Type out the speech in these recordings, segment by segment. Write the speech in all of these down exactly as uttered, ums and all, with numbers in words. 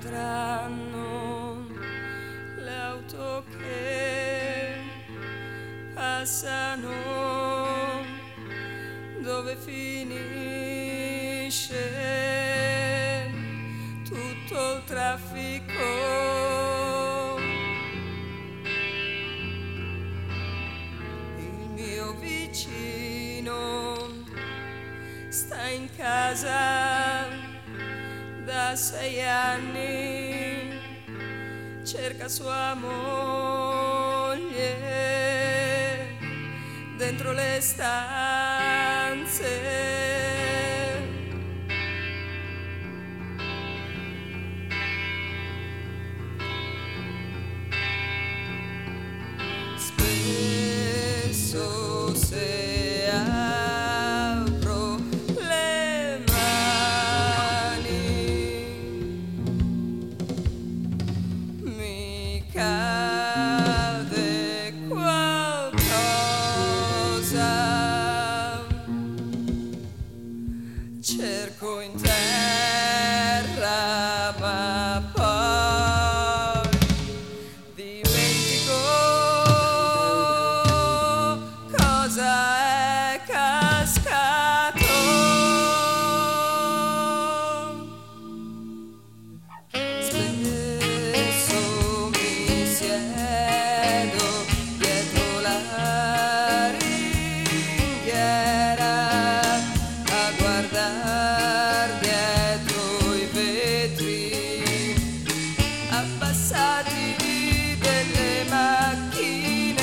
andranno le auto che passano, dove finisce tutto il traffico. Il mio vicino sta in casa da sei anni, cerca sua moglie dentro le stanze. Spesso se apro le mani mi cade qualcosa, cerco in terra ma poi dimentico cosa è cascato. Spesso mi siedo dietro la ringhiera a guardar dietro i vetri abbassati delle macchine.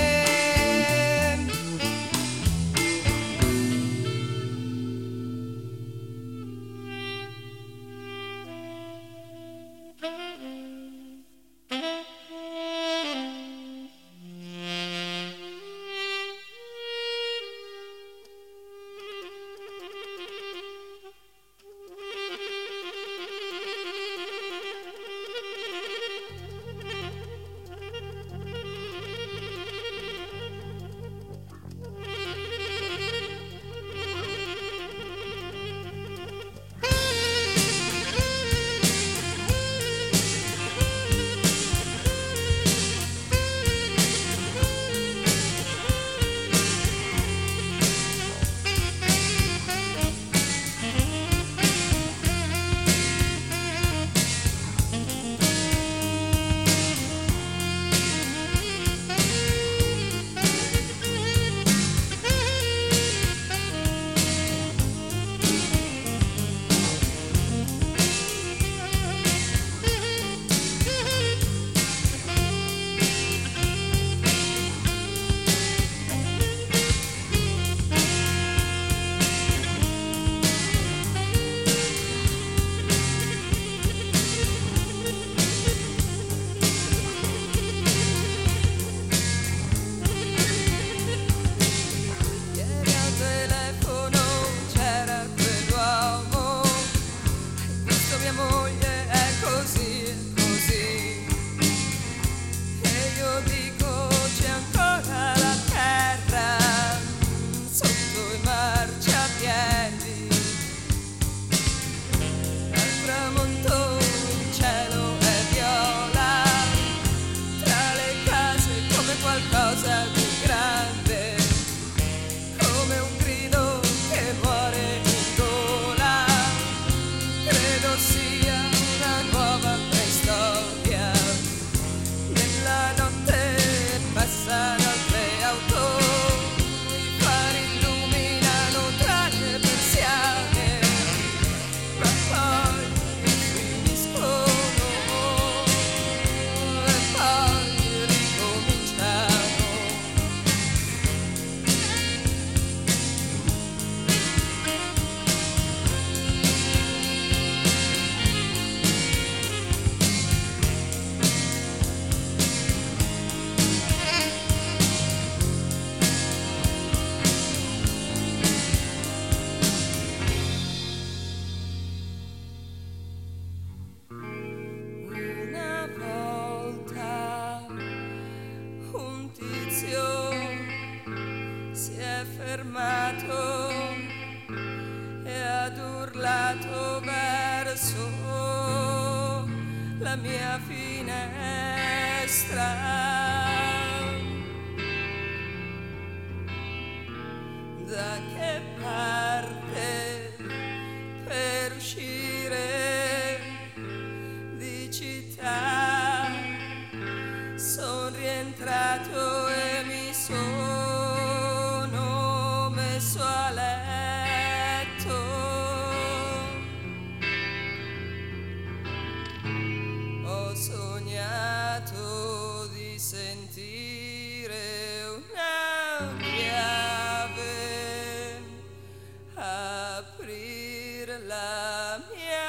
Qualcosa di grande, come un grido che muore in gola. Credo sia una nuova preistoria. Nella notte passano altre auto, i fari illuminano tra le persiane, ma poi finiscono e poi ricominciamo. Una volta un tizio si è fermato e ad urlato verso dalla mia finestra. Da che parte per uscire di città son rientrato e mi sono messo a letto. Ho sognato di sentire una chiave aprire la mia